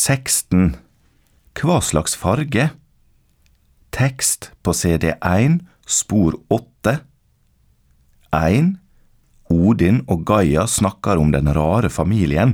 16. Hva slags farge? Tekst på CD1, spor 8. 1. Odin og Gaia snakker om den rare familien.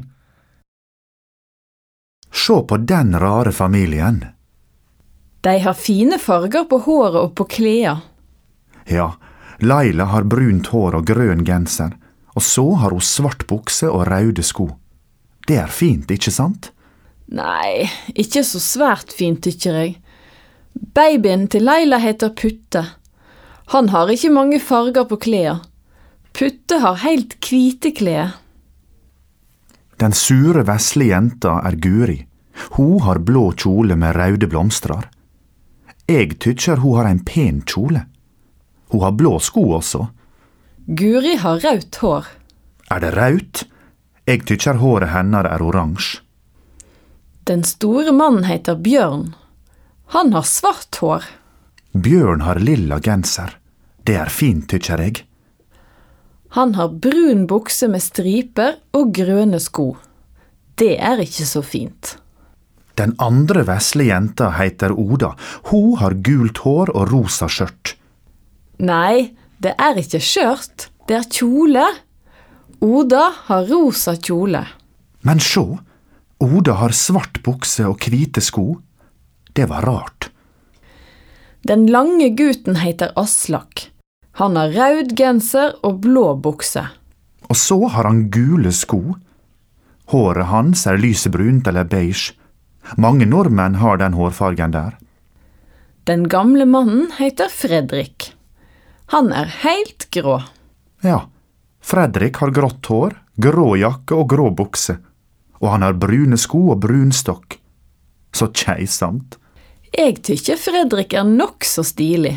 Se på den rare familien. De har fine farger på håret og på klær. Ja, Laila har brunt hår og grøn genser, og så har hun svart bukse og røde sko. Det er fint, ikke sant? Nei, ikke så svært fint, tykker jeg. Babyen til Laila heter Putte. Han har ikke mange farger på klær. Putte har helt hvite klær. Den sure, vesle jenta er Guri. Hun har blå kjole med røde blomstrar. Jeg tykker hun har en pen kjole. Hun har blå sko også. Guri har rødt hår. Er det rødt? Jeg tykker håret hennes er oransje. Den store mannen heter Bjørn. Han har svart hår. Bjørn har lilla genser. Det er fint, tykker jeg. Han har brun bukse med striper og grønne sko. Det er ikke så fint. Den andre vesle jenta heter Oda. Hun har gult hår og rosa skjørt. Nei, det er ikke skjørt. Det er kjole. Oda har rosa kjole. Men se, Oda har svart bukse og hvite sko. Det var rart. Den lange gutten heter Aslak. Han har rød genser og blå bukse. Og så har han gule sko. Håret hans er lysebrunt eller beige. Mange nordmenn har den hårfargen der. Den gamle mannen heter Fredrik. Han er helt grå. Ja, Fredrik har grått hår, grå jakke og grå bukse. Og han har brune sko og brun stokk. Så keisamt. Jeg tykker Fredrik er nok så stilig.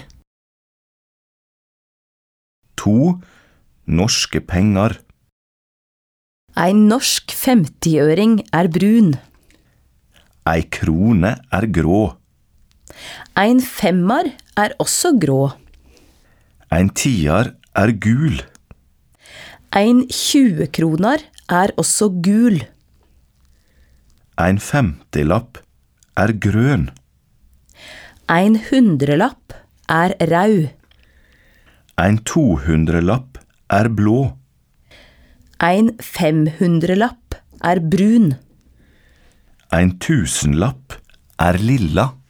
2. Norske penger. En norsk 50-øring er brun. Ei krone er grå. En 5-er er også grå. En 10-er er gul. En 20-kroner er også gul. En 50-lapp er grønn. En 100-lapp er rød. En 200-lapp er blå. En 500-lapp er brun. En 1000-lapp er lilla.